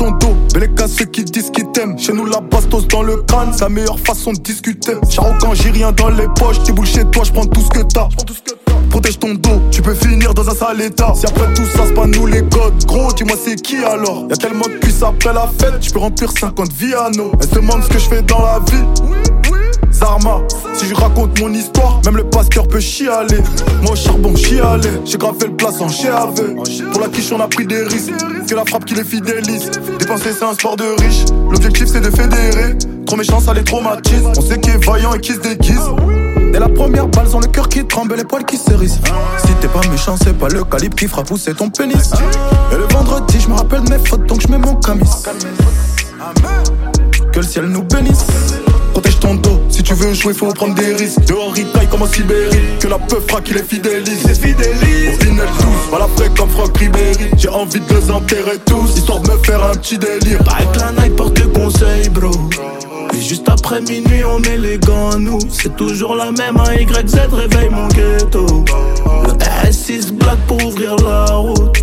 ton dos, bel à ceux qui disent qu'ils t'aiment. Chez nous la bastos dans le crâne, c'est la meilleure façon de discuter. Charo quand j'ai rien dans les poches, tu boules chez toi, j'prends tout ce que t'as. Protège ton dos, tu peux finir dans un sale état. Si après tout ça c'est pas nous les codes, gros dis-moi c'est qui alors. Y'a tellement de puce après la fête, je peux remplir 50 Viano. Elle se demande ce que je fais dans la vie. Zarma, si je raconte mon histoire, même le pasteur peut chialer. Moi au charbon chialer, j'ai gravé le place en chiave. Pour la quiche on a pris des risques, que la frappe qui les fidélise. Dépenser c'est un sport de riche, l'objectif c'est de fédérer. Trop méchant ça les traumatise, on sait qui est vaillant et qui se déguise. Dès la première balle, ont le cœur qui tremble et les poils qui s'hérissent. Si t'es pas méchant, c'est pas le calibre qui fera pousser ton pénis. Et le vendredi, je me rappelle de mes fautes, donc je mets mon camis. Que le ciel nous bénisse. Protège ton dos, si tu veux jouer, faut prendre des risques. Dehors, il taille comme en Sibérie. Que la peur fera qui les fidélise. Au final, tous, pas la frais comme Franck Ribéry. J'ai envie de les enterrer tous, histoire de me faire un petit délire. Pareil que la night porte conseil, bro. Et juste après minuit on met les gants nous. C'est toujours la même, un YZ réveille mon ghetto. Le RS6 black pour ouvrir la route.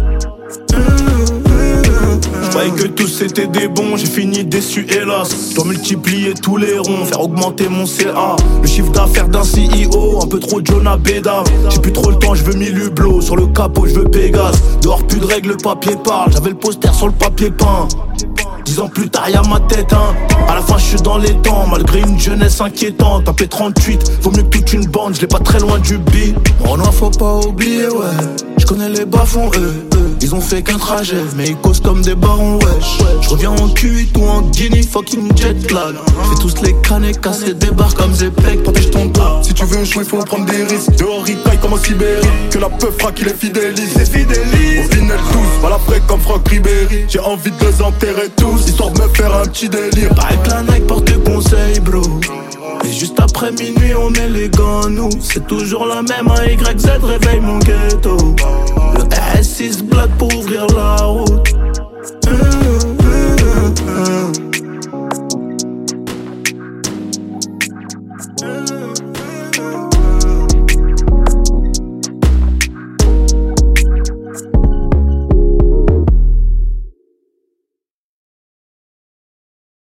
J'croyais que tous c'était des bons, j'ai fini déçu hélas. J'dois multiplier tous les ronds, faire augmenter mon CA. Le chiffre d'affaires d'un CEO, un peu trop Jonah Beda. J'ai plus trop le temps, j'veux 1000 hublots. Sur le capot j'veux Pégase. Dehors plus de règles, le papier parle. J'avais le poster sur le papier peint. 10 ans plus tard y'a ma tête hein. À la fin je suis dans les temps, malgré une jeunesse inquiétante. Un P38, vaut mieux que toute une bande, je l'ai pas très loin du beat. Oh non faut pas oublier ouais, je connais les bas-fonds ils ont fait qu'un trajet, mais ils causent comme des barons wesh. Je reviens en Q8 ou en Guinée, fucking jet lag. Fais tous les canets, casser des barres comme Zepec. Protège ton dos, si tu veux jouer faut prendre des risques. Dehors il taille comme en Sibérie, que la peur fera qui les fidélise. Au final tous, pas la frais comme Franck Ribéry. J'ai envie de les enterrer tous, histoire de me faire un petit délire. Pareil que la Nike porte conseil bro. Et juste après minuit on met les gants nous. C'est toujours la même, un YZ réveille mon ghetto. Le RS6 black pour ouvrir la